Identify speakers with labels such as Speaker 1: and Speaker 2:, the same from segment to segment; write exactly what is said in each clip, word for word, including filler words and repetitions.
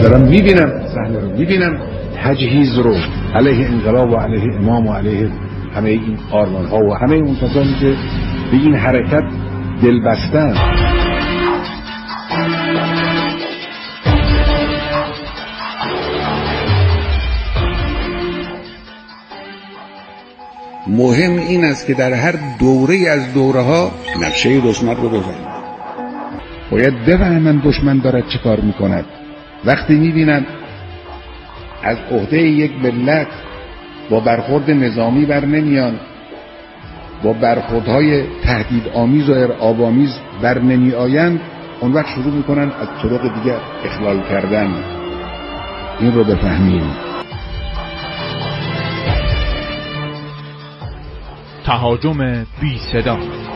Speaker 1: دارم میبینم صحنه رو، میبینم تجهیز رو علیه انقلاب و علیه امام و علیه همه این آرمان ها و همه اون کسانی که به این حرکت دل بستن.
Speaker 2: مهم این است که در هر دوره از دوره ها نقشه دشمن رو بفهمند.
Speaker 1: باید بفهمند دشمن دارد چه کار میکند. وقتی میبینند از عهده یک ملت با برخورد نظامی بر نمیان، با برخوردهای تهدید آمیز و ارعاب آمیز بر نمی آیند، اون وقت شروع میکنن از طرق دیگر اخلال کردن. این رو بفهمیم.
Speaker 3: تهاجم بی صدا.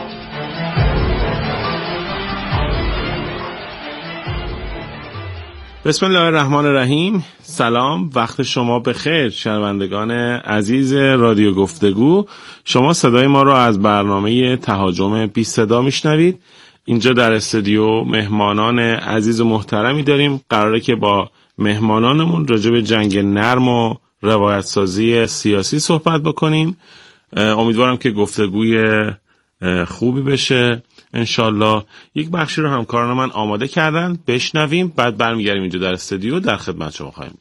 Speaker 4: بسم الله الرحمن الرحیم. سلام، وقت شما بخیر شنوندگان عزیز رادیو گفتگو. شما صدای ما را از برنامه تهاجم بی صدا میشنوید. اینجا در استودیو مهمانان عزیز و محترمی داریم. قراره که با مهمانانمون راجع به جنگ نرم و روایت سازی سیاسی صحبت بکنیم. امیدوارم که گفتگوی خوبی بشه انشالله. یک بخشی رو همکاران من آماده کردن، بشنویم بعد برمیگردیم اینجا در استودیو در خدمت شما خواهیم.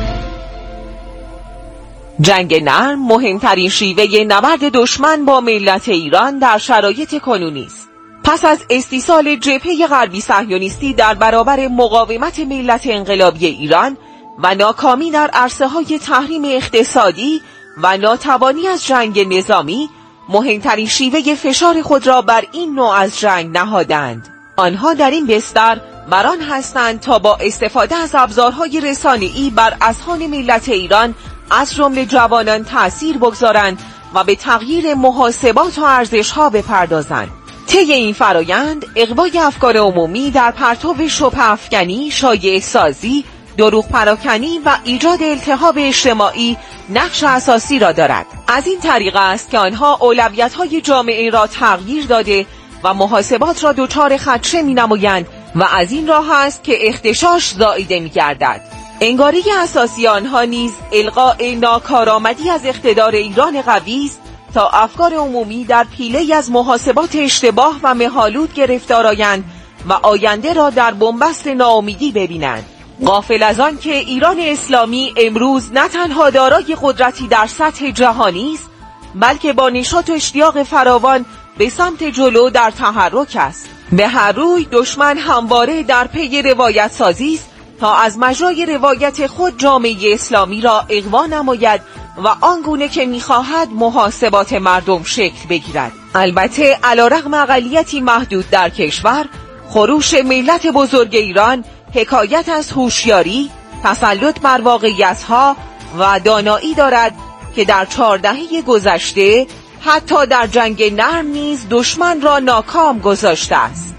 Speaker 5: جنگ نرم مهمترین شیوه نبرد دشمن با ملت ایران در شرایط کنونی است. پس از استیصال جبهه غربی صهیونیستی در برابر مقاومت ملت انقلابی ایران و ناکامی در عرصه‌های تحریم اقتصادی و ناتوانی از جنگ نظامی، مهمترین شیوه فشار خود را بر این نوع از جنگ نهادند. آنها در این بستر بران هستند تا با استفاده از ابزارهای رسانه‌ای بر اذهان ملت ایران از جمله جوانان تأثیر بگذارند و به تغییر محاسبات و ارزش‌ها بپردازند. طی این فرایند اغوای افکار عمومی در پرتو شبهه افکنی، شایعه سازی، دروغ پراکنی و ایجاد التهاب اجتماعی نقش اساسی را دارد. از این طریق است که آنها اولویت‌های جامعه را تغییر داده و محاسبات را دچار خدشه می‌نمایند و از این راه است که اختشاش زائیده می‌گردد. انگاره اساسی آنها نیز القاء ناکارآمدی از اقتدار ایران قوی است تا افکار عمومی در پیله از محاسبات اشتباه و مه‌آلود گرفتار آیند و آینده را در بنبست ناامیدی ببینند. غافل از آن که ایران اسلامی امروز نه تنها دارای قدرتی در سطح جهانی است، بلکه با نشاط و اشتیاق فراوان به سمت جلو در تحرک است. به هر روی دشمن همواره در پی روایت سازی است تا از مجرای روایت خود جامعه اسلامی را اغوا نماید و آنگونه که می‌خواهد محاسبات مردم شکل بگیرد. البته علیرغم اقلیتی محدود در کشور، خروش ملت بزرگ ایران حکایت از هوشیاری، تسلط بر واقعیت‌ها و دانایی دارد که در چهار دهه گذشته حتی در جنگ نرم نیز دشمن را ناکام گذاشته است.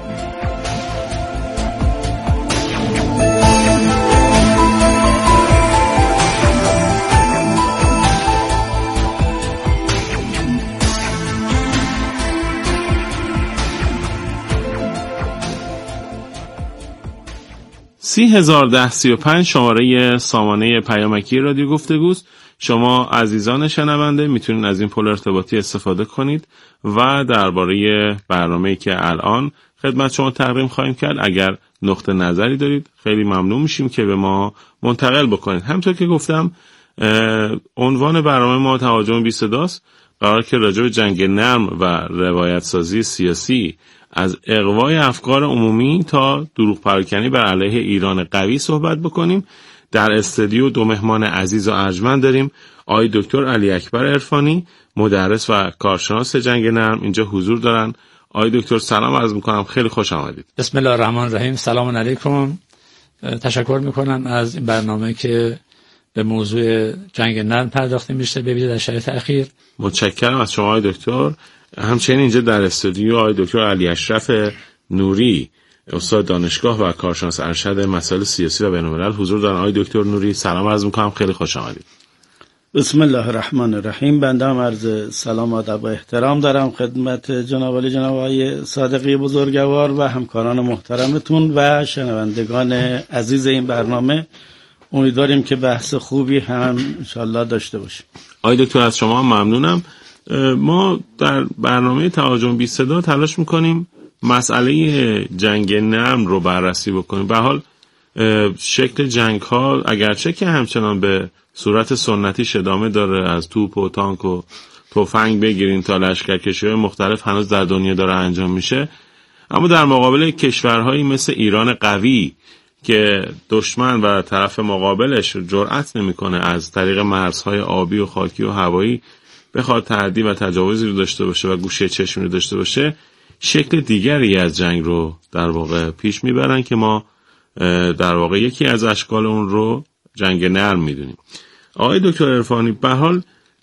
Speaker 4: سی هزار ده سی و پنج شماره سامانه پیامکی رادیو گفتگوست. شما عزیزان شنونده میتونید از این پل ارتباطی استفاده کنید و درباره برنامه‌ای که الان خدمت شما تقدیم خواهیم کرد اگر نقطه نظری دارید خیلی ممنون میشیم که به ما منتقل بکنید. همونطور که گفتم عنوان برنامه ما تهاجم بی صداست. قرار که راجع به جنگ نرم و روایت سازی سیاسی از اغوای افکار عمومی تا دروغ پراکنی بر علیه ایران قوی صحبت بکنیم. در استودیو دو مهمان عزیز و ارجمند داریم. آقای دکتر علی اکبر عرفانی، مدرس و کارشناس جنگ نرم اینجا حضور دارن. آقای دکتر سلام عرض میکنم، خیلی خوش آمدید.
Speaker 6: بسم الله الرحمن الرحیم. سلام علیکم. تشکر میکنم از این برنامه که به موضوع جنگ نرم پرداخته میشه به ویژه در شرایط اخیر.
Speaker 4: متشکرم از شما آقای دکتر. همچنین اینجا در استودیو آقای دکتر علی اشرف نوری، استاد دانشگاه و کارشناس ارشد مسائل سیاسی و بین‌الملل حضور دارن. آقای دکتر نوری سلام عرض می‌کنم، خیلی خوش آمدید.
Speaker 7: بسم الله الرحمن الرحیم. بنده هم عرض سلام و ادب و احترام دارم خدمت جناب عالی جناب آقای صادقی بزرگوار و همکاران محترمتون و شنوندگان عزیز این برنامه. امیدواریم که بحث خوبی هم انشالله داشته باشیم.
Speaker 4: آقای دکتر از شما ممنونم. ما در برنامه تهاجم بی صدا تلاش میکنیم مسئله جنگ نرم رو بررسی بکنیم. به حال شکل جنگ ها اگرچه که همچنان به صورت سنتیش ادامه داره، از توپ و تانک و تفنگ بگیرین تا لشکرکشی‌های مختلف هنوز در دنیا داره انجام میشه، اما در مقابل کشورهایی مثل ایران قوی که دشمن و طرف مقابلش جرأت نمیکنه از طریق مرزهای آبی و خاکی و هوایی بخواد تعدی و تجاوزی رو داشته باشه و گوشه چشمی رو داشته باشه، شکل دیگری از جنگ رو در واقع پیش میبرن که ما در واقع یکی از اشکال اون رو جنگ نرم میدونیم. آقای دکتر عرفانی، به حال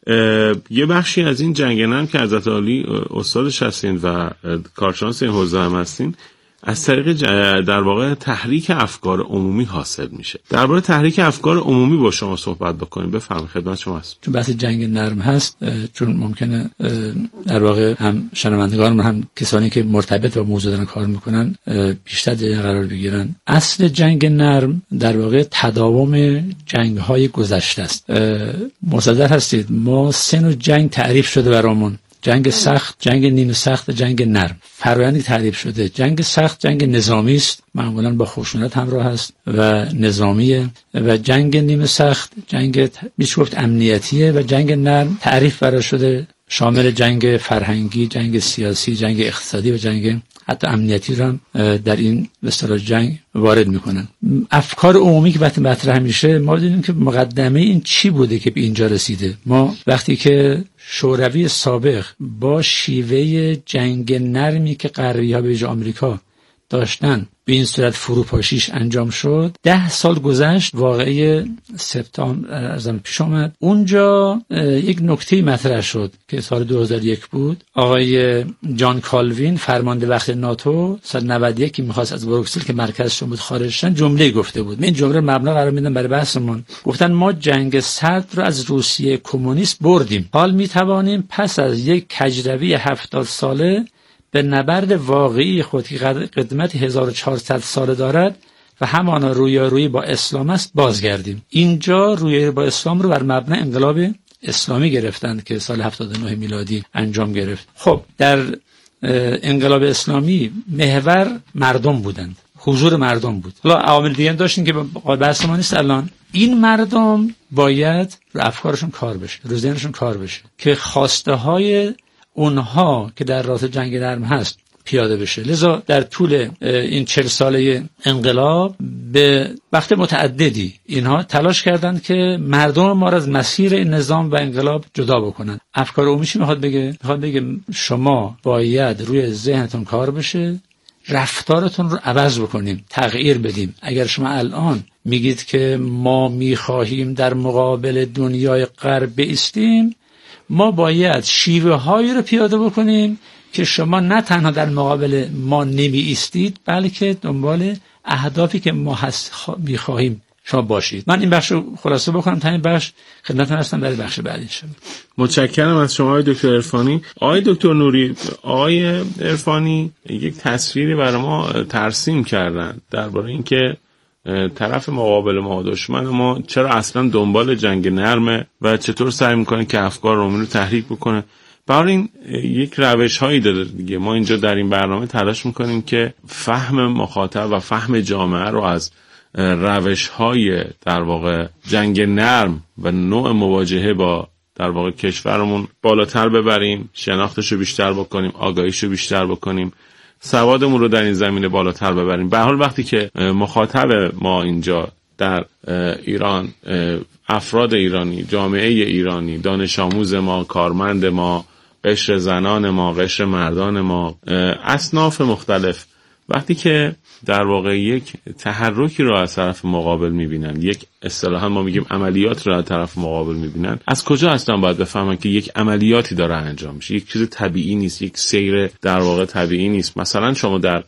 Speaker 4: یه بخشی از این جنگ نرم که حضرت عالی استادش هستین و کارشناس این حوزه هم هستین، از طریق در واقع تحریک افکار عمومی حاصل میشه. درباره تحریک افکار عمومی با شما صحبت بکنیم. بفرمایید، خدمت شما هست.
Speaker 6: چون بحث جنگ نرم هست، چون ممکنه در واقع هم شنوندگان هم کسانی که مرتبط با موضوع دارن کار میکنن بیشتر جای قرار بگیرن. اصل جنگ نرم در واقع تداوم جنگ های گذشته است. مصدق هستید ما سه نوع جنگ تعریف شده برامون: جنگ سخت، جنگ نیمه سخت، جنگ نرم. فرآیندی تعریف شده. جنگ سخت جنگ نظامی است، معمولا با خشونت همراه است و نظامیه، و جنگ نیمه سخت جنگ میشه گفت امنیتیه، و جنگ نرم تعریف برای شده شامل جنگ فرهنگی، جنگ سیاسی، جنگ اقتصادی و جنگ حتی امنیتی رو هم در این به اصطلاح جنگ وارد میکنن. افکار عمومی که وقتی مطرح میشه ما دیدیم که مقدمه این چی بوده که به اینجا رسیده. ما وقتی که شوروی سابق با شیوه جنگ نرمی که غربی‌ها به ویژه آمریکا داشتن به این صورت فروپاشیش انجام شد، ده سال گذشت، واقعه سپتامبر ازم پیش آمد. اونجا یک نکته مطرح شد که سال دو هزار و یک بود. آقای جان کالوین فرمانده وقت ناتو سال نود و یک که می‌خواست از بروکسل که مرکزشون بود خارج شدن، جمله گفته بود. من این جمله مبنا قرار میدم برای بحثمون. گفتن ما جنگ سرد رو از روسیه کمونیست بردیم، حال می‌توانیم پس از یک کجروی هفتاد ساله به نبرد واقعی خود که قدمت هزار و چهارصد ساله دارد و همانا رویارویی با اسلام است بازگردیم. اینجا رویارویی با اسلام رو بر مبنای انقلاب اسلامی گرفتند که سال هفتاد و نه میلادی انجام گرفت. خب در انقلاب اسلامی محور مردم بودند، حضور مردم بود. حالا عوامل دیگه داشتیم که بحث ما نیست الان. این مردم باید رو افکارشون کار بشه، رو ذهنشون کار بشه که خواسته های اونها که در راه جنگ نرم هست پیاده بشه. لذا در طول این چهل ساله انقلاب به وقت متعددی اینها تلاش کردند که مردم ما را از مسیر این نظام و انقلاب جدا بکنن. افکار عمومی چی میخواد بگه؟ میخواد بگه شما باید روی ذهنتون کار بشه، رفتارتون رو عوض بکنیم، تغییر بدیم. اگر شما الان میگید که ما میخواهیم در مقابل دنیای غرب بایستیم، ما باید شیوه هایی رو پیاده بکنیم که شما نه تنها در مقابل ما نمی ایستید، بلکه دنبال اهدافی که ما میخواهیم شما باشید. من این بخش رو خلاصه بکنم تا این بخش خدمتتون هستم برای بخش بعدی شد.
Speaker 4: متشکرم از شما آقای دکتر عرفانی. آقای دکتر نوری، آقای عرفانی یک تصویری برای ما ترسیم کردن درباره اینکه طرف مقابل ما، دشمن ما، چرا اصلا دنبال جنگ نرمه و چطور سعی میکنه که افکار عمومی رو تحریک بکنه. برای این یک روش هایی داده دیگه. ما اینجا در این برنامه تلاش میکنیم که فهم مخاطب و فهم جامعه رو از روش های در واقع جنگ نرم و نوع مواجهه با در واقع کشورمون بالاتر ببریم، شناختش رو بیشتر بکنیم، آگاهیش رو بیشتر بکنیم، سوادمون رو در این زمینه بالاتر ببریم. به هر حال وقتی که مخاطب ما اینجا در ایران، افراد ایرانی، جامعه ایرانی، دانش آموز ما، کارمند ما، قشر زنان ما، قشر مردان ما، اصناف مختلف، وقتی که در واقع یک تحرکی رو از طرف مقابل میبینن، یک اصطلاحاً ما میگیم عملیات رو از طرف مقابل میبینن، از کجا اصلا باید بفهمن که یک عملیاتی داره انجام میشه؟ یک چیز طبیعی نیست، یک سیر در واقع طبیعی نیست. مثلا شما در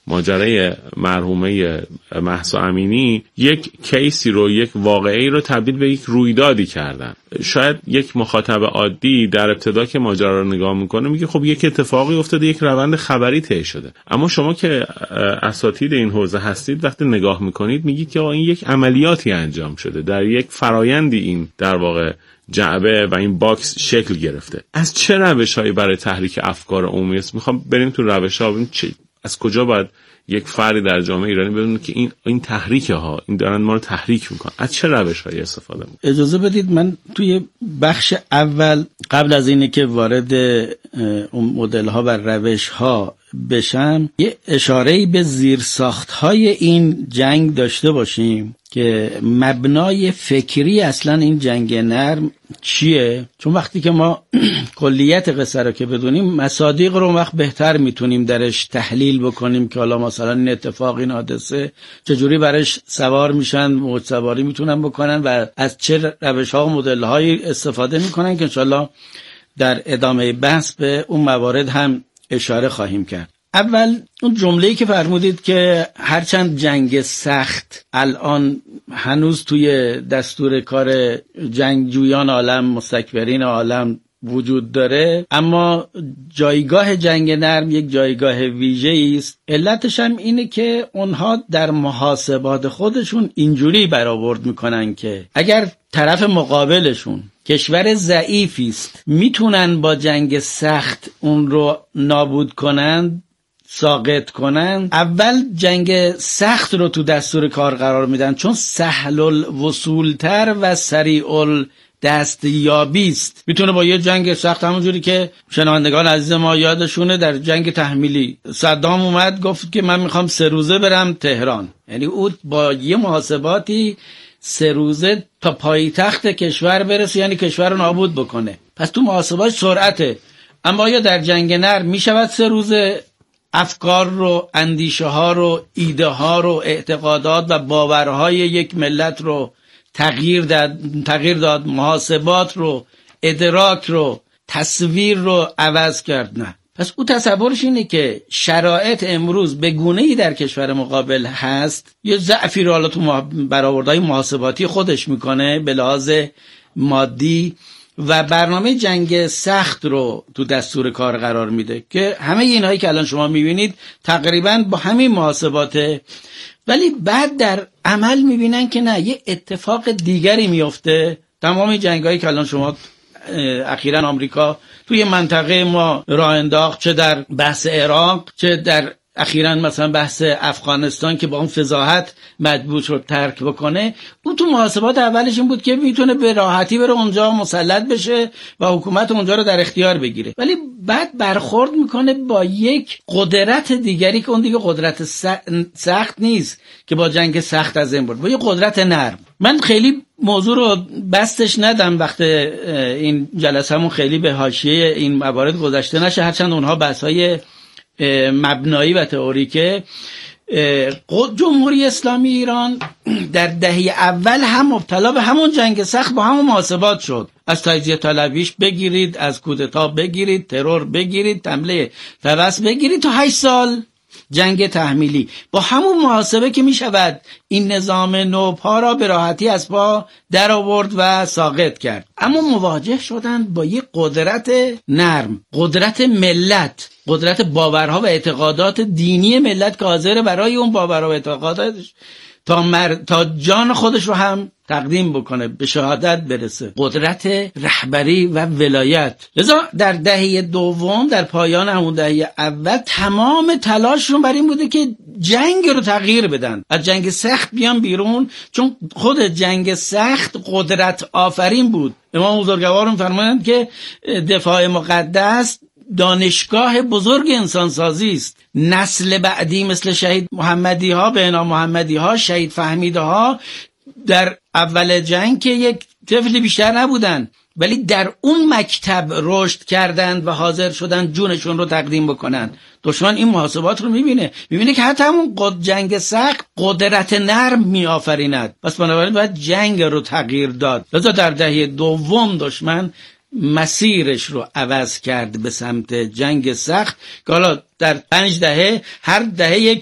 Speaker 4: ماجرای مرحومه مهسا امینی یک کیسی رو، یک واقعی رو تبدیل به یک رویدادی کردن. شاید یک مخاطب عادی در ابتدا که ماجرا رو نگاه میکنه میگه خب یک اتفاقی افتاده، یک روند خبری طی شده. اما شما که اساتید این حوزه هستید وقتی نگاه میکنید میگید که این یک عملیاتی انجام شده، در یک فرایندی این در واقع جعبه و این باکس شکل گرفته. از چه روش‌هایی برای تحریک افکار عمومی است؟ میخوام بریم تو روش‌ها ببینیم چه از کجا باید یک فردی در جامعه ایرانی بدونه که این این تحریک ها این دارن ما رو تحریک میکنن. از چه روش‌هایی استفاده میکنن؟
Speaker 7: اجازه بدید من توی بخش اول قبل از اینه که وارد اون مدل ها و روش ها بشم یه اشاره‌ای به زیرساخت‌های این جنگ داشته باشیم که مبنای فکری اصلا این جنگ نرم چیه. چون وقتی که ما کلیت قصه رو که بدونیم مصادیق رو وقت بهتر میتونیم درش تحلیل بکنیم که حالا مثلا این اتفاق این حادثه چجوری برش سوار میشن، موج سواری میتونن بکنن و از چه روش‌ها و مدل‌هایی استفاده میکنن که انشالله در ادامه بحث به اون موارد هم اشاره خواهیم کرد. اول اون جمله‌ای که فرمودید که هرچند جنگ سخت الان هنوز توی دستور کار جنگجویان عالم، مستکبرین عالم وجود داره، اما جایگاه جنگ نرم یک جایگاه ویژه‌ای است. علتش هم اینه که اونها در محاسبات خودشون اینجوری برآورد میکنن که اگر طرف مقابلشون کشور ضعیفی است میتونن با جنگ سخت اون رو نابود کنن، ساقط کنن، اول جنگ سخت رو تو دستور کار قرار میدن چون سهل الوصول تر و سریع دستیابی است. میتونه با یه جنگ سخت، همونجوری که شنوندگان عزیز ما یادشونه در جنگ تحمیلی صدام اومد گفت که من میخوام سه روزه برم تهران، یعنی او با یه محاسباتی سه روزه تا پایتخت کشور برسه، یعنی کشور رو نابود بکنه. پس تو محاسبات سرعته. اما یا در جنگ نرم میشود سه روزه افکار رو، اندیشه ها رو، ایده ها رو، اعتقادات و باورهای یک ملت رو تغییر داد، تغییر داد، محاسبات رو، ادراک رو، تصویر رو عوض کرد. نه. پس او تصورش اینه که شرایط امروز به گونه‌ای در کشور مقابل هست، یه ضعفی رو حالا تو برآوردهای محاسباتی خودش میکنه به لحاظ مادی و برنامه جنگ سخت رو تو دستور کار قرار میده که همه اینهایی که الان شما میبینید تقریبا با همین محاسباته، ولی بعد در عمل میبینن که نه، یه اتفاق دیگری میفته. تمام جنگایی که الان شما اخیراً آمریکا توی منطقه ما راه انداخت، چه در بحث عراق، چه در اخیراً مثلا بحث افغانستان که با اون فضاحت مجبور شد ترک بکنه، اون تو محاسبات اولش این بود که میتونه به راحتی بره اونجا مسلط بشه و حکومت اونجا رو در اختیار بگیره، ولی بعد برخورد میکنه با یک قدرت دیگری که اون دیگه قدرت سخت نیست که با جنگ سخت از این بود، با یک قدرت نرم. من خیلی موضوع رو بستش ندم وقت این جلسه‌مون خیلی به حاشیه این موارد گذشته نشه، هرچند اونها بحث‌های مبنایی و تئوریکه. جمهوری اسلامی ایران در دهه اول هم مبتلا به همون جنگ سخت با همون محاسبات شد. از تجزیه طلبیش بگیرید، از کودتا بگیرید، ترور بگیرید، حمله فوس بگیرید، تا هشت سال جنگ تحمیلی با همون محاسبه که می شود این نظام نوپا را به راحتی از پا در آورد و ساقط کرد. اما مواجه شدند با یک قدرت نرم، قدرت ملت، قدرت باورها و اعتقادات دینی ملت که حاضر برای اون باورها و اعتقاداتش تا, مر... تا جان خودش رو هم تقدیم بکنه، به شهادت برسه. قدرت رهبری و ولایت. لذا در دهه دوم، در پایان همون دهه اول، تمام تلاششون بر این بوده که جنگ رو تغییر بدن، از جنگ سخت بیان بیرون، چون خود جنگ سخت قدرت آفرین بود. امام بزرگوارم فرمایند که دفاع مقدس دانشگاه بزرگ انسانسازی است. نسل بعدی مثل شهید محمدی ها، بهنا محمدی ها، شهید فهمیده ها در اول جنگ که یک طفل بیشتر نبودن، ولی در اون مکتب رشد کردند و حاضر شدن جونشون رو تقدیم بکنن. دشمن این محاسبات رو میبینه، میبینه که حتی همون قد جنگ سخت قدرت نرم میآفریند. پس بنابراین باید جنگ رو تغییر داد. لذا در دهه دوم دشمن مسیرش رو عوض کرد به سمت جنگ سخت که حالا در پنج دهه هر دهه یک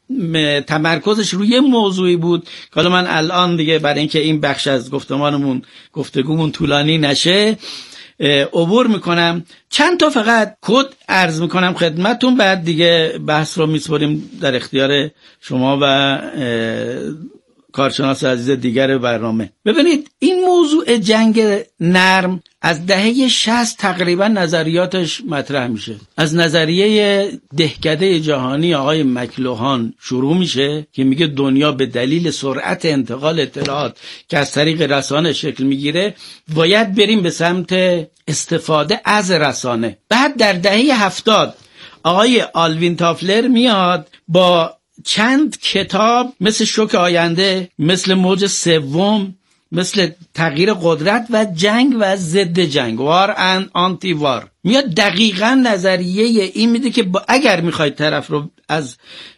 Speaker 7: تمرکزش روی موضوعی بود که حالا من الان دیگه برای اینکه این بخش از گفتمانمون گفتگومون طولانی نشه عبور میکنم. چند تا فقط کد عرض میکنم خدمتون، بعد دیگه بحث رو میسپاریم در اختیار شما و کارشناس عزیز دیگر برنامه. ببینید این موضوع جنگ نرم از دهه شصت تقریبا نظریاتش مطرح میشه. از نظریه دهکده جهانی آقای مکلوهان شروع میشه که میگه دنیا به دلیل سرعت انتقال اطلاعات که از طریق رسانه شکل میگیره باید بریم به سمت استفاده از رسانه. بعد در دهه هفتاد آقای آلوین تافلر میاد با چند کتاب مثل شوک آینده، مثل موج سوم، مثل تغییر قدرت و جنگ و ضد جنگ، وار اند آنتی وار، میاد دقیقاً نظریه این میده که اگر میخواید طرف رو از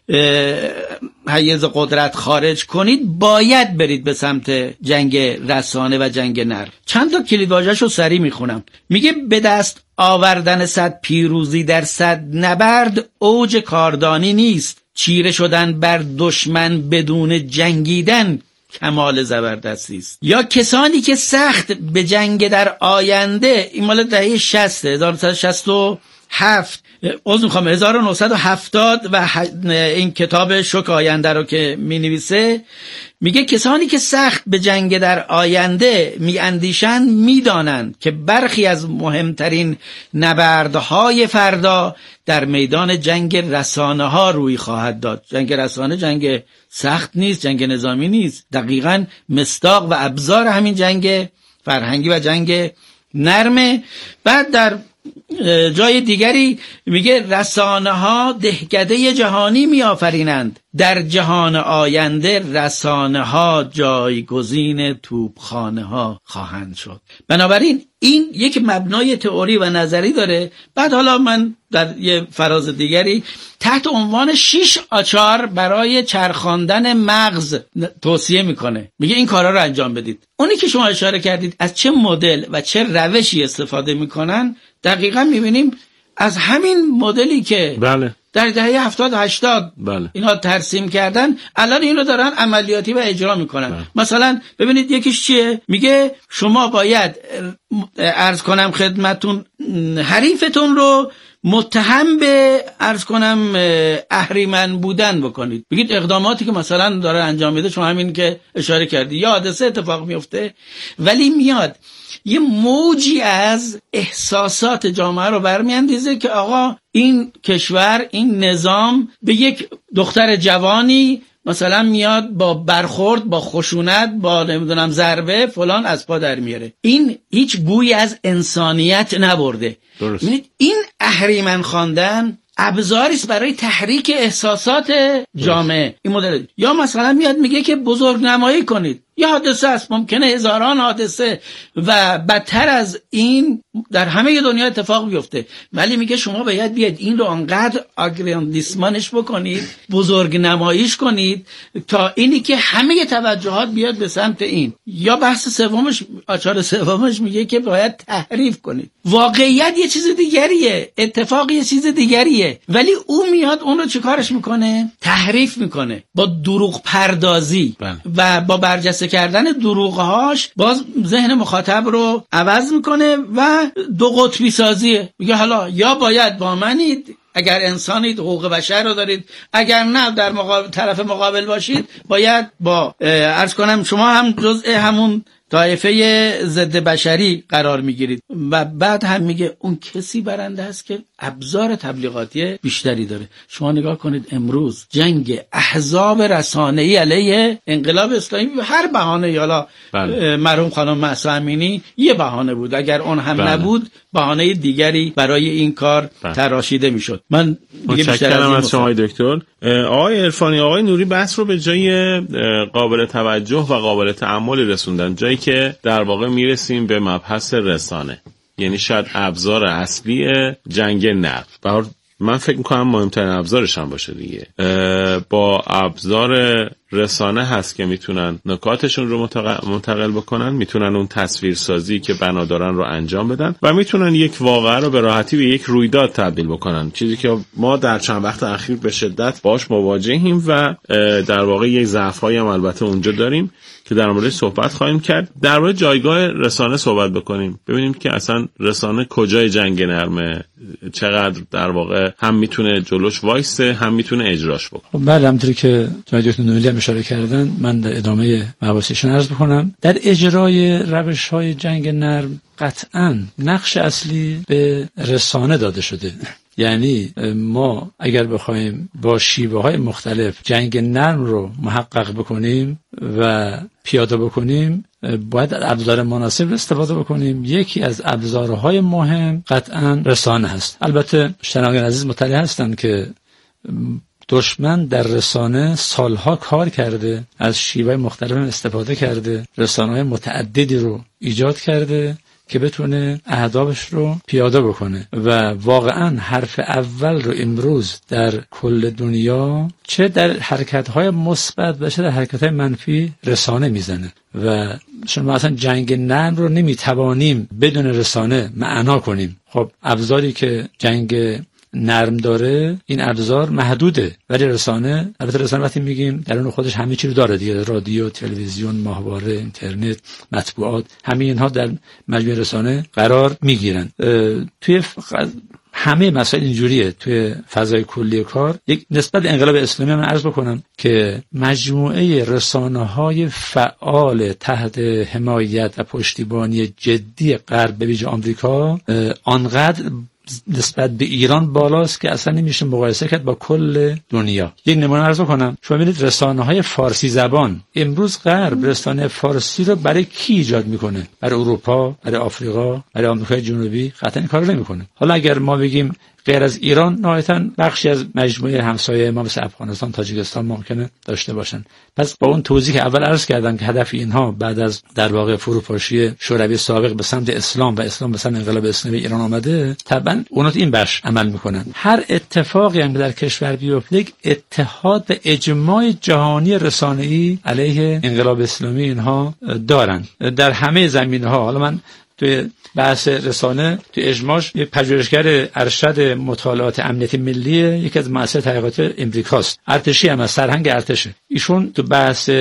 Speaker 7: حیز قدرت خارج کنید باید برید به سمت جنگ رسانه و جنگ نرم. چند تا کلیدواژه‌شو سریع میخونم. میگه به دست آوردن صد پیروزی در صد نبرد اوج کاردانی نیست، چیره شدن بر دشمن بدون جنگیدن کمال زبردستی است. یا کسانی که سخت به جنگ در آینده، این مال دهه شصت هزار و نهصد و شصت و هفت عذر میخوام هزار و نهصد و هفتاد و این کتاب شوک آینده رو که می نویسه میگه کسانی که سخت به جنگ در آینده می اندیشند می دانند که برخی از مهمترین نبردهای فردا در میدان جنگ رسانه ها روی خواهد داد. جنگ رسانه جنگ سخت نیست، جنگ نظامی نیست، دقیقاً مصداق و ابزار همین جنگ فرهنگی و جنگ نرمه. بعد در جای دیگری میگه رسانه ها دهکده جهانی می آفرینند، در جهان آینده رسانه ها جایگزین توپخانه ها خواهند شد. بنابراین این یک مبنای تئوری و نظری داره. بعد حالا من در یه فراز دیگری تحت عنوان شش آچار برای چرخاندن مغز توصیه میکنه. میگه این کارا رو انجام بدید. اونی که شما اشاره کردید از چه مدل و چه روشی استفاده میکنن دقیقاً میبینیم از همین مدلی که
Speaker 4: بله
Speaker 7: در دهه هفتاد هشتاد
Speaker 4: بله.
Speaker 7: اینا ترسیم کردن الان اینو دارن عملیاتی و اجرا میکنن. بله. مثلا ببینید یکیش چیه؟ میگه شما باید عرض کنم خدمتون حریفتون رو متهم به عرض کنم اهریمن بودن بکنید. بگید اقداماتی که مثلا داره انجام میده، شما همین که اشاره کردی یه حادثه اتفاق میفته ولی میاد یه موجی از احساسات جامعه رو برمیاندیزه که آقا این کشور، این نظام به یک دختر جوانی مثلا میاد با برخورد، با خشونت، با نمیدونم ضربه فلان از پا در میاره. این هیچ بوی از انسانیت نبرده. ببینید این اهریمن خواندن ابزاری است برای تحریک احساسات جامعه. این مدل. یا مثلا میاد میگه که بزرگ نمایی کنید. یه حادثه است، ممکنه هزاران حادثه و بدتر از این در همه دنیا اتفاق بیفته، ولی میگه شما باید بیاد این رو انقدر آگراندیسمانش بکنید، بزرگ نماییش کنید تا اینی که همه توجهات بیاد به سمت این. یا بحث سومش، آچار سومش میگه که باید تحریف کنید. واقعیت یه چیز دیگریه، اتفاق یه چیز دیگریه، ولی او میاد اون رو چیکارش میکنه؟ تحریف میکنه با دروغ پردازی بله. و با برجسته کردن دروغهاش باز ذهن مخاطب رو عوض میکنه و دو قطبی سازیه. میگه حالا یا باید با منید اگر انسانید، حقوق بشر رو دارید، اگر نه در مقابل طرف مقابل باشید باید با عرض کنم شما هم جزء همون طایفه ضد بشری قرار میگیرید. و بعد هم میگه اون کسی برنده است که ابزار تبلیغاتی بیشتری داره. شما نگاه کنید امروز جنگ احزاب رسانه‌ای علیه انقلاب اسلامی به هر بهانه، یالا بله. مرحوم خانم مهسا امینی یه بهانه بود، اگر اون هم بله. نبود بهانه دیگری برای این کار بله. تراشیده میشد. من
Speaker 4: متشکرم از شما دکتر. آقای عرفانی، آقای نوری بحث رو به جای قابل توجه و قابل تأملی رسوندن، جایی که در واقع میرسیم به مبحث رسانه، یعنی شاید ابزار اصلی جنگ نرم. من فکر میکنم مهمترین ابزارش هم باشه دیگه. با ابزار رسانه هست که میتونن نکاتشون رو منتقل بکنن، میتونن اون تصویرسازی که بنا دارن رو انجام بدن و میتونن یک واقعه رو به راحتی به یک رویداد تبدیل بکنن، چیزی که ما در چند وقت اخیر به شدت باش مواجهیم و در واقع یک ضعف‌هایی هم البته اونجا داریم که در موردش صحبت خواهیم کرد. در مورد جایگاه رسانه صحبت بکنیم، ببینیم که اصلا رسانه کجای جنگ نرمه، چقدر در واقع هم میتونه جلوش وایسه هم میتونه اجراش بکنه.
Speaker 6: بله، همونطوری که جناب دکتر نوری هم اشاره کردن، من در ادامه مباحثشون عرض بکنم. در اجرای روش‌های جنگ نرم قطعاً نقش اصلی به رسانه داده شده. یعنی ما اگر بخوایم با شیوه‌های مختلف جنگ نرم رو محقق بکنیم و پیاده بکنیم، باید از ابزار مناسب استفاده بکنیم. یکی از ابزارهای مهم قطعاً رسانه هست. البته شنوندگان عزیز مطلع هستند که دشمن در رسانه سالها کار کرده، از شیوه مختلف استفاده کرده، رسانه‌های متعددی رو ایجاد کرده که بتونه اهدافش رو پیاده بکنه و واقعا حرف اول رو امروز در کل دنیا چه در حرکت‌های مثبت و چه در حرکت‌های منفی رسانه میزنه و شما اصلا جنگ نرم رو نمیتوانیم بدون رسانه معنا کنیم. خب ابزاری که جنگ نرم داره این ابزار محدوده، ولی رسانه، البته رسانه وقتی میگیم در اون خودش همه چی رو داره دیگه، رادیو، تلویزیون، ماهواره، اینترنت، مطبوعات، همه اینها در مجموعه رسانه قرار میگیرن. توی همه مسائل اینجوریه. توی فضای کلی کار یک نسبت به انقلاب اسلامی من عرض بکنم که مجموعه رسانه‌های فعال تحت حمایت و پشتیبانی جدی غرب به ویژه آمریکا آنقدر نسبت به ایران بالاست که اصلا نمیشه مقایسه کرد با کل دنیا. یک نمونه عرض کنم، شما ببینید رسانه‌های فارسی زبان امروز غرب رسانه فارسی رو برای کی ایجاد میکنه؟ برای اروپا، برای آفریقا، برای آمریکای جنوبی؟ قطعا این کارو نمیکنه. حالا اگر ما بگیم غیر از ایران، نهایتاً بخشی از مجموعه همسایه ما مثل افغانستان، تاجیکستان ممکنه داشته باشن. پس با اون توضیح که اول عرض کردم که هدف اینها بعد از در واقع فروپاشی شوروی سابق به سمت اسلام و اسلام به سمت انقلاب اسلامی ایران آمده، طبعاً اونها این بخش عمل میکنن. هر اتفاقی هم در کشور بیفته، اتحاد و اجماع جهانی رسانه‌ای علیه انقلاب اسلامی اینها دارن در همه زمینه‌ها. حالا من توی بحث رسانه توی اجماعش یک پژوهشگر ارشد مطالعات امنیتی ملی یکی از مؤسسات تحقیقات امریکاست، ارتشی هم از سرهنگ ارتشه. ایشون تو بحث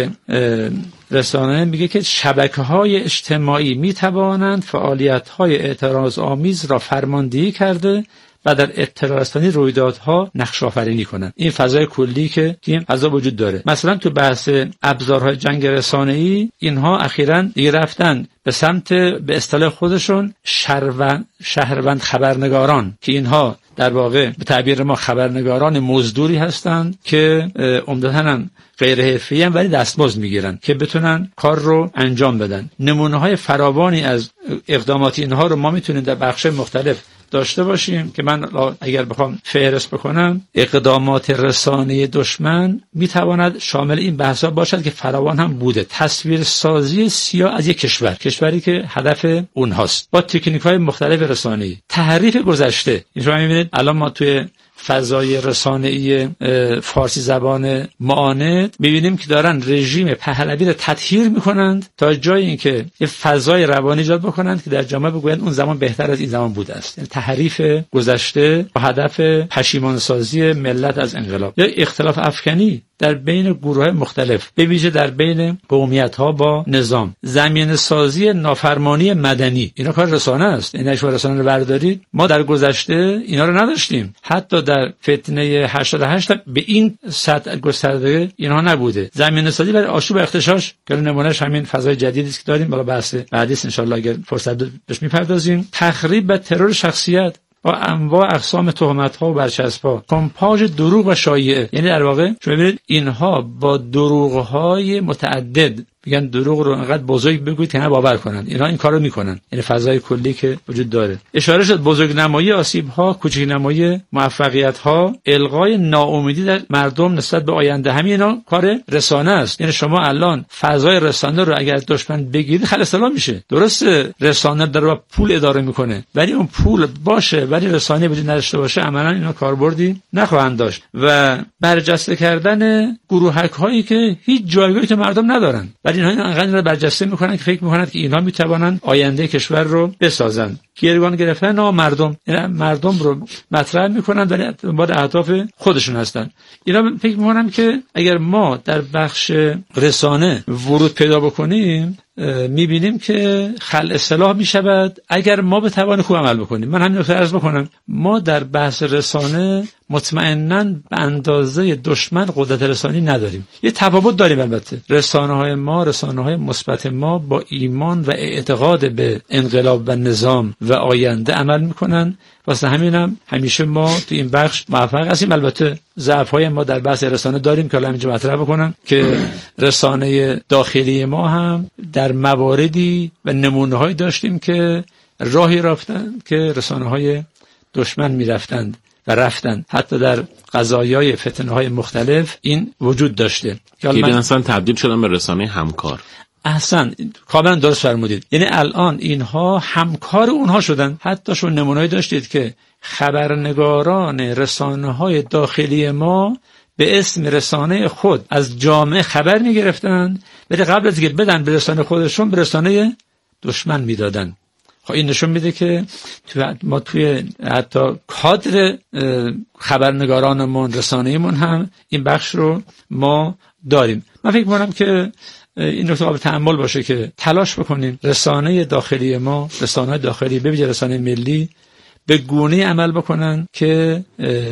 Speaker 6: رسانه میگه که شبکه‌های اجتماعی میتوانند فعالیت‌های اعتراض آمیز را فرماندهی کرده و در اطلاع رسانی رویدادها نقش آفرینی کنند. این فضای کلی که این فضا وجود داره. مثلا تو بحث ابزارهای جنگ رسانه‌ای اینها اخیراً دیگه رفتن به سمت به اصطلاح خودشون شهروند شهروند خبرنگاران که اینها در واقع به تعبیر ما خبرنگاران مزدوری هستند که عمدتاً غیر حرفه‌ای هم ولی دستمزد میگیرن که بتونن کار رو انجام بدن. نمونه‌های فراوانی از اقدامات اینها رو ما میتونیم در بخش‌های مختلف داشته باشیم که من اگر بخوام فهرست بکنم، اقدامات رسانه دشمن میتواند شامل این بحثا باشد که فراوان هم بوده. تصویر سازی سیاه از یک کشور، کشوری که هدف اونهاست، با تکنیک‌های مختلف رسانه‌ای، تحریف گذشته. این شما می‌بینید الان ما توی فضای رسانه‌ای فارسی زبان معاند می‌بینیم که دارن رژیم پهلوی رو تطهیر می‌کنند تا جای اینکه یه فضای روانی ایجاد بکنند که در جامعه بگویند اون زمان بهتر از این زمان بوده است. یعنی تحریف گذشته با هدف پشیمانسازی ملت از انقلاب یا اختلاف افکنی در بین گروه‌های مختلف، به ویژه در بین قومیت‌ها با نظام، زمینه سازی نافرمانی مدنی. اینا کار رسانه است. این اگه رسانه رو بردارید، ما در گذشته اینا رو نداشتیم. حتی در فتنه هشتاد و هشت به این سطح گسترده اینها نبوده. زمینه سازی برای آشوب و اغتشاش که نمونهش همین فضای جدیدی است که داریم، بالا بحث بعدی ان شاء الله اگر فرصت بهش می‌پردازیم. تخریب و ترور شخصیت با انواع اقسام تهمت‌ها و برچسب‌ها، کمپاژ دروغ و شایعه. یعنی در واقع شما ببینید اینها با دروغ‌های متعدد میگن دروغ رو انقدر بزرگ بگوید که همه باور کنن. اینا این کارو میکنن. یعنی فضای کلی که وجود داره. اشاره شد بزرگنمایی آسیب‌ها، کوچک‌نمایی موفقیت‌ها، القای ناامیدی در مردم نسبت به آینده، همین اینا کار رسانه است. یعنی شما الان فضای رسانه رو اگر دشمن بگیرید خلاص اصطلاح میشه. درسته رسانه داره با پول اداره میکنه، ولی اون پول باشه ولی رسانه وجود نداشته باشه عملاً اینا کاربردی نخواهند داشت. و برجسته کردن گروهک هایی که هیچ جایگاهی تو مردم ندارن، ولی اینها انقدر برجسته میکنن که فکر میکنن که اینها میتوانند آینده کشور رو بسازند. گیرگان گرفتن نا مردم، اینا مردم رو مطرح میکنن ولی دنبال اهداف خودشون هستن. اینا فکر میکنم که اگر ما در بخش رسانه ورود پیدا بکنیم میبینیم که خلع اصطلاح میشود اگر ما به توان خوب عمل بکنیم. من همین نکته عرض بکنم، ما در بحث رسانه مطمئناً به اندازه دشمن قدرت رسانی نداریم. یه تفاوت داریم البته. رسانه های ما، رسانه های مثبت ما با ایمان و اعتقاد به انقلاب و نظام و آینده عمل میکنن. واسه همینم همیشه ما تو این بخش موفق هستیم. البته ضعف های ما در بحث رسانه داریم که الان اینجا مطرح بکنم که رسانه داخلی ما هم در مواردی و نمونه‌هایی داشتیم که راهی رفتن که رسانه‌های دشمن می‌رفتند و رفتند. حتی در قضایای فتنه‌های مختلف این وجود داشته که
Speaker 4: من... اصلا تبدیل شدن به رسانه همکار.
Speaker 6: احسن، کاملا درست فرمودید. یعنی الان اینها همکار اونها شدن. حتی شما نمونه‌ای داشتید که خبرنگاران رسانه‌های داخلی ما به اسم رسانه خود از جامعه خبر می‌گرفتند، ولی قبل از اینکه بدن به رسانه خودشون به رسانه دشمن میدادن. خب این نشون میده که ما توی حتی کادر خبرنگارانمون، رسانه‌مون هم این بخش رو ما داریم. من فکر می‌کنم که این نکته قابل تأمل باشه که تلاش بکنیم رسانه داخلی ما، رسانه داخلی به ویژه رسانه ملی به گونه عمل بکنن که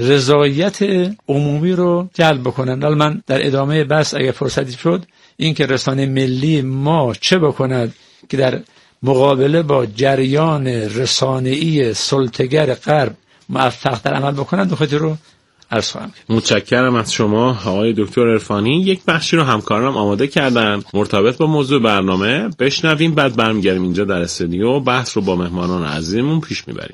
Speaker 6: رضایت عمومی رو جلب بکنن. حالا من در ادامه بحث اگه فرصتی شد این که رسانه ملی ما چه بکند که در مقابله با جریان رسانه‌ای سلطه‌گر غرب موفق‌تر عمل بکنن نکته رو عرض خواهم کرد.
Speaker 4: متشکرم از شما آقای دکتر عرفانی. یک بخشی رو همکارانم آماده کردن مرتبط با موضوع برنامه، بشنویم بعد برمیگردیم اینجا در استودیو بحث رو با مهمانان عزیزمون پیش میبریم.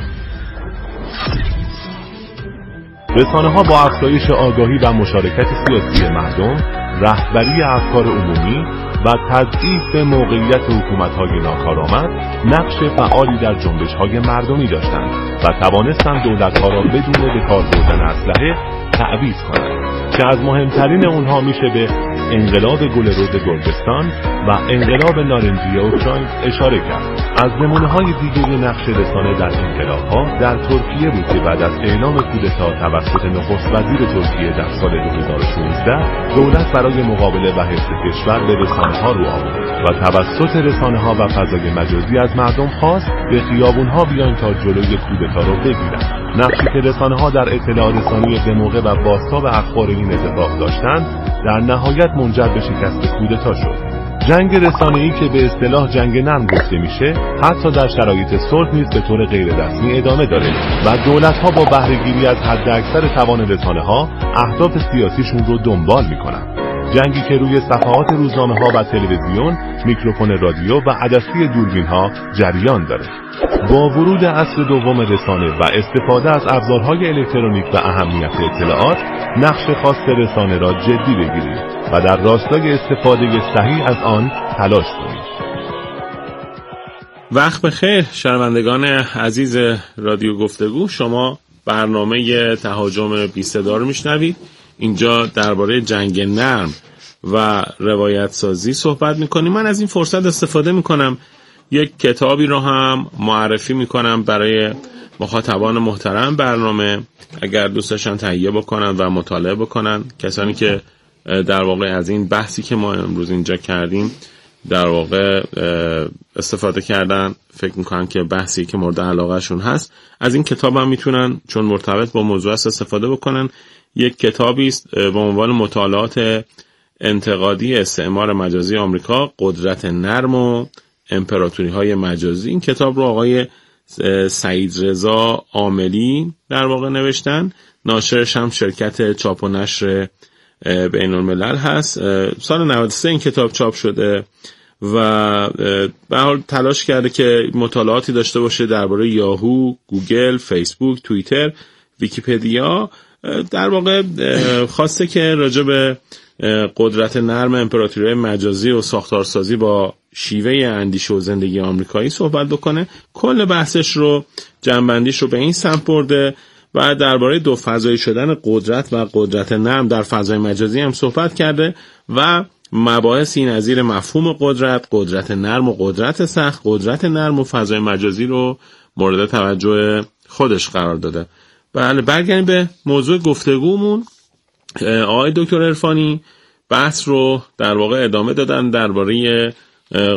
Speaker 8: رسانه‌ها با افزایش آگاهی و مشارکت سیاسی مردم، رهبری افکار عمومی و تضعیف موقعیت حکومت‌های ناکارآمد نقش فعالی در جنبش‌های مردمی داشتند و توانستند دولت‌ها را بدون به کار بردن اسلحه تعویض کنند که از مهمترین اونها میشه به انقلاب گلرود گرجستان و انقلاب نارنجی اوکراین اشاره کرد. از نمونه‌های دیگه نقش رسانه در انقلاب‌ها در ترکیه بود که بعد از اعلام کودتا توسط نخست وزیر ترکیه در سال دو هزار و شانزده دولت برای مقابله و حفظ کشور به رسانه‌ها رو آورد و توسط رسانه‌ها و فضای مجازی از مردم خواست به خیابون‌ها بیان تا جلوی کودتا رو بگیرند. نقشی که رسانه‌ها در اطلاع رسانی به موقع و بازتاب اخبار این اتفاق داشتند در نهایت منجر به شکست کودتا شد. جنگ رسانه‌ای که به اصطلاح جنگ نرم گفته میشه حتی در شرایط صلح نیز به طور غیر رسمی ادامه داره و دولت‌ها با بهره‌گیری از حداکثر توان رسانه‌ها اهداف سیاسیشون رو دنبال میکنن. جنگی که روی صفحات روزنامه‌ها و تلویزیون، میکروفون رادیو و عدسی دوربین‌ها جریان داره. با ورود عصر دوم رسانه و استفاده از ابزارهای الکترونیک و اهمیت اطلاعات، نقش خاص رسانه را جدی بگیرید و در راستای استفاده صحیح از آن تلاش کنید.
Speaker 4: وقت بخیر شنوندگان عزیز رادیو گفتگو، شما برنامه تهاجم بی صدا رو میشنوید. اینجا درباره جنگ نرم و روایت سازی صحبت میکنیم. من از این فرصت استفاده میکنم یک کتابی رو هم معرفی میکنم برای مخاطبان محترم برنامه، اگر دوست داشتن تهیه بکنن و مطالعه بکنن. کسانی که در واقع از این بحثی که ما امروز اینجا کردیم در واقع استفاده کردن، فکر میکنن که بحثی که مورد علاقه شون هست، از این کتاب هم میتونن چون مرتبط با موضوع است استفاده بکنن. یک کتابی است با عنوان مطالعات انتقادی استعمار مجازی آمریکا، قدرت نرم و امپراتوری های مجازی. این کتاب رو آقای سعید رضا عاملی در واقع نوشتن. ناشرش هم شرکت چاپ و نشر بین الملل هست. سال نود و سه این کتاب چاپ شده و به حال تلاش کرده که مطالعاتی داشته باشه درباره یاهو، گوگل، فیسبوک، توییتر، ویکی‌پدیا. در واقع خواسته که راجع به قدرت نرم امپراتوری مجازی و ساختارسازی با شیوه اندیشه و زندگی آمریکایی صحبت بکنه. کل بحثش رو جنبندیش رو به این سمت برده و درباره دو فضایی شدن قدرت و قدرت نرم در فضای مجازی هم صحبت کرده و مباحثی نظیر مفهوم قدرت، قدرت نرم و قدرت سخت، قدرت نرم و فضای مجازی رو مورد توجه خودش قرار داده. بله، برگردیم به موضوع گفتگومون. آقای دکتر عرفانی بحث رو در واقع ادامه دادن درباره